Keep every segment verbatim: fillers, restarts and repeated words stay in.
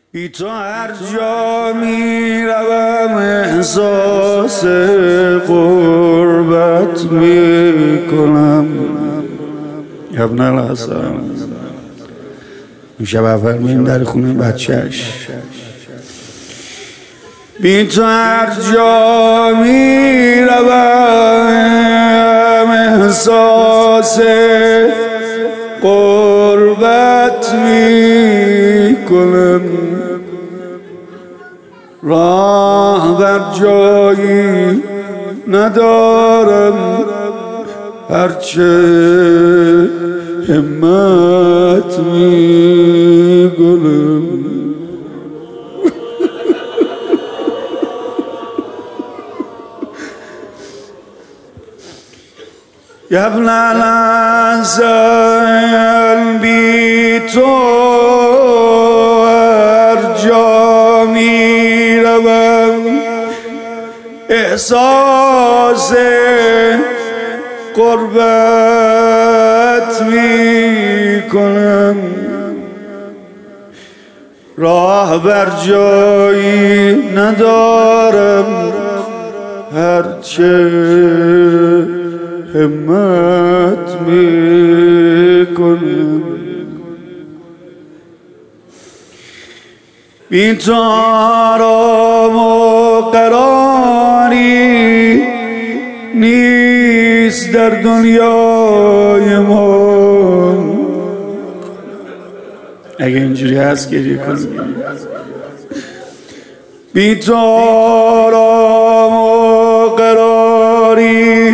بی تو هر جا می روم احساس غربت می کنم. ابن الحسن میشه اول میم در خونه بچهش. بی تو هر جا می روم احساس غربت می کنم. راه بر جایی ندارم، هرچه همت می کنم. یا ابن الحسن بی تو هر جا می روم احساس غربت می کنم. راه بر جایی ندارم، هرچه همت می کنم. بی تو آرام و قراری نیست در دنیای ما. اگه اینجوری هست گریه کنیم. بی تو آرام و قراری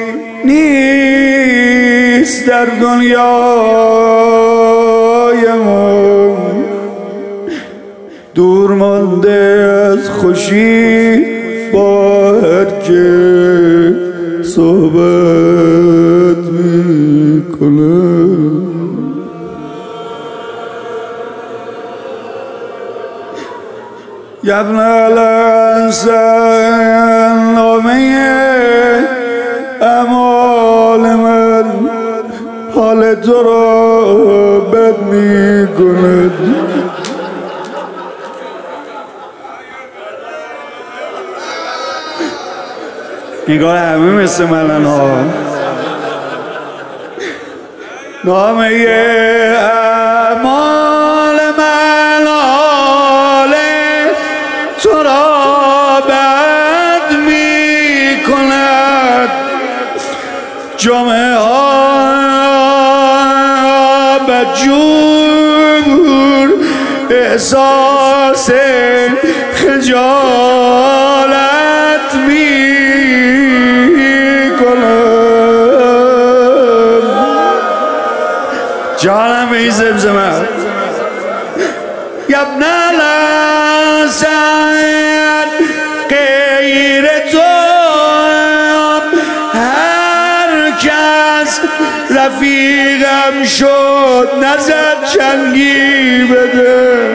نیست در دنیای ما. دور مانده از خوشی با هر که صحبت می کنم. یا ابن الحسن نامه اعمال من حال تو را بد می کند. نگاه همه مثل منن ها. نامه اعمال من حال تو را بد می کند. جامعه ها بدجور احساس خجالت می کنم. جانم ای زمزمه. یا ابن الحسن غیر تو هر کس رفیقم شد نزد چنگی بده.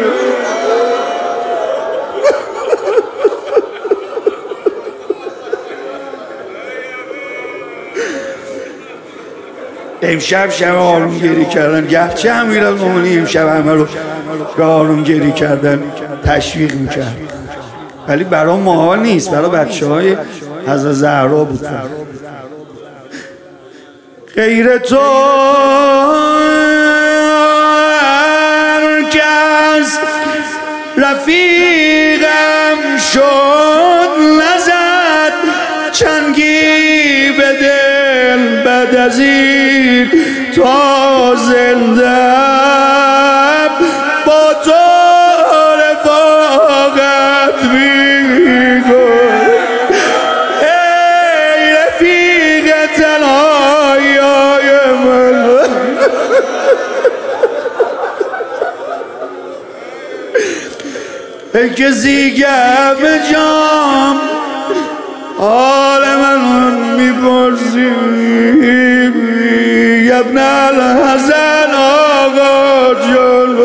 امشب شب آروم گری کردن، گرچه امیرالمومنین امشب همه رو به آروم گری کردن تشویق میکرد، ولی برای ما نیست، برای بچه های حضرت زهرا بود. غیر تو هر کس رفیقم شد نزد چنگی به دل. بعد از این تا زندم با تو رفاقت میکنم. ای رفیق تنهایی من، ای کسی که به جام حال من میپرسی. یا ابن الحسن آقا جان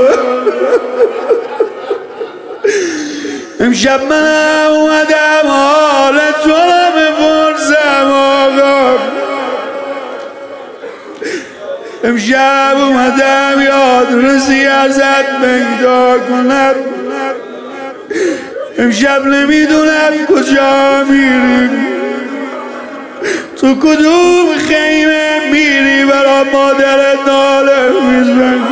امشب من اومدم حال تو رو بپرسم آقا. امشب اومدم یاد رسی ازت پیدا کنم. امشب نمیدونم کجا میری، تو کدوم خیمه میری برا مادرت ناله میزنی.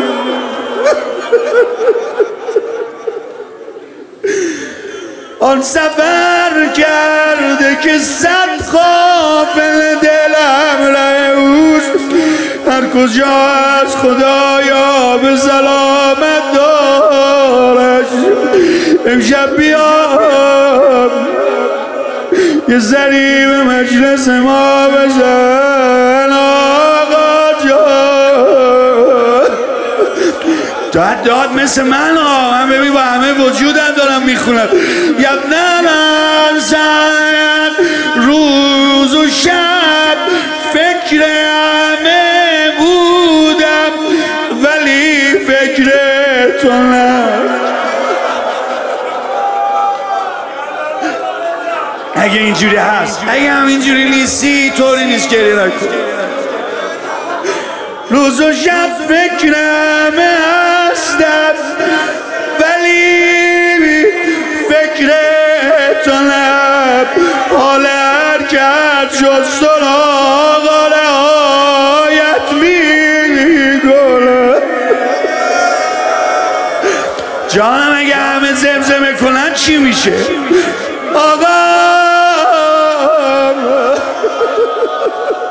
آن سفر کرده که صد غافل دلم ره اوست، هر کجا از خدایا به سلامت دارش. امشب بیام یه ذری به مجلس ما بزن آقا جان. داد داد مثل من ها، من ببین با همه وجودم دارم میخونم. یبنه من سن روز و شب فکر همه بودم، ولی فکر تو نه. اگه اینجوری هست، اگه هم اینجوری نیستی طوری نیست گریه نکن. روز و شب فکر همه هستم، ولی فکر تو نه. حال هر کرد شد سراغ رعایت میگونه. جانم اگه همه زمزمه کنن چی میشه؟ آقا